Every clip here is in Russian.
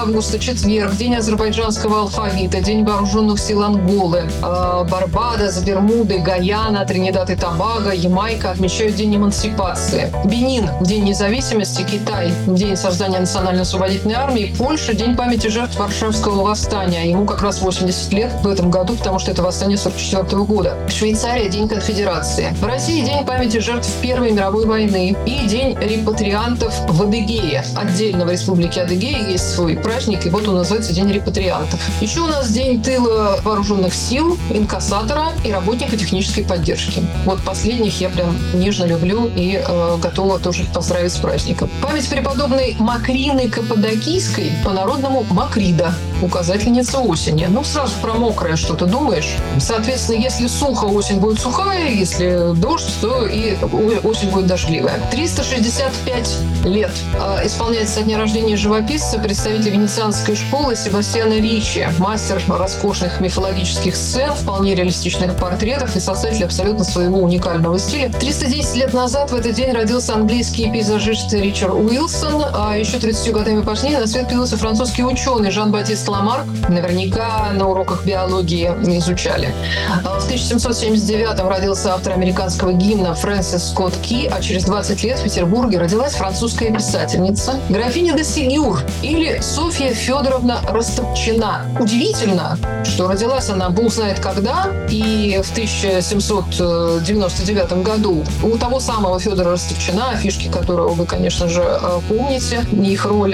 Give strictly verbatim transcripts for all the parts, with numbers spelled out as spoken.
августа, четверг, день азербайджанского алфавита, день вооруженных сил Анголы, э, Барбадос, Бермуды, Гаяна, Тринидад и Тобаго, Ямайка отмечают день эмансипации. Бенин – день независимости, Китай – день создания национально-освободительной армии, Польша – день памяти жертв Варшавского восстания. Ему как раз восемьдесят лет в этом году, потому что это восстание сорок четвёртого года. Швейцария – день конфедерации. В России – день памяти жертв Первой мировой войны и день репатриантов в Адыгее. Отдельно в республике Адыгея есть свой праздник, и вот он называется День репатриантов. Еще у нас день тыла вооруженных сил, инкассатора и работника технической поддержки. Вот последних я прям нежно люблю и э, готова тоже поздравить с праздником. Память преподобной Макрины Каппадокийской, по-народному Макрида, указательница осени. Ну, сразу про мокрое что-то думаешь. Соответственно, если сухо, осень будет сухая, если дождь, то и осень будет дождливая. триста шестьдесят пять лет э, исполняется со дня рождения живописца, представитель венецианской школы Себастьяно Риччи, мастер роскошных мифологических сцен, вполне реалистичных портретов и создатель абсолютно своего уникального стиля. триста десять лет назад в этот день родился английский пейзажист Ричард Уилсон, а еще тридцатью годами позднее на свет появился французский ученый Жан-Батист Ламарк. Наверняка на уроках биологии изучали. В тысяча семьсот семьдесят девятом родился автор американского гимна Фрэнсис Скотт Ки, а через двадцать лет в Петербурге родилась французская писательница графиня де Сигюр или Софья Федоровна Растопчина. Удивительно, что родилась она бог знает когда, и в тысяча семьсот девяносто девятом году у того самого Федора Растопчина, фишки которого вы, конечно же, помните, их роль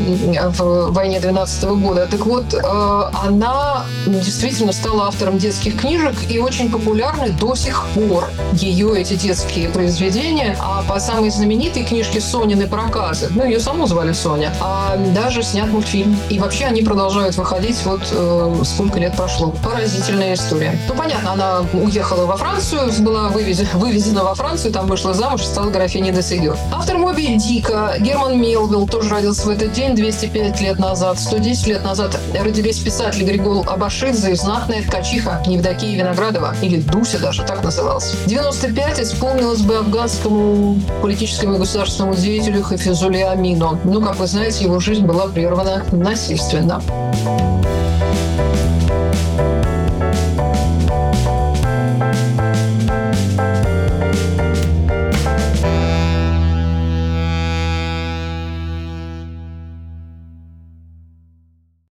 в войне двенадцатого года. Так вот, она действительно стала автором детских книжек и очень популярны до сих пор ее эти детские произведения. А по самой знаменитой книжке Сонины проказы, ну, ее саму звали Соня, а даже снят мультфильм. И вообще они продолжают выходить, вот э, сколько лет прошло. Поразительная история. Ну, понятно, она уехала во Францию, была вывезена, вывезена во Францию, там вышла замуж и стала графиней де Сигюр. Автор Моби Дика Герман Мелвилл тоже родился в этот день двести пять лет назад. сто десять лет назад родились писатель Григол Абашидзе и знатная ткачиха Евдокия Виноградова, или Дуся даже, так называлась. девяносто пять исполнилось бы афганскому политическому и государственному деятелю Хафизуле Амину. Ну, как вы знаете, его жизнь была прервана насильственно.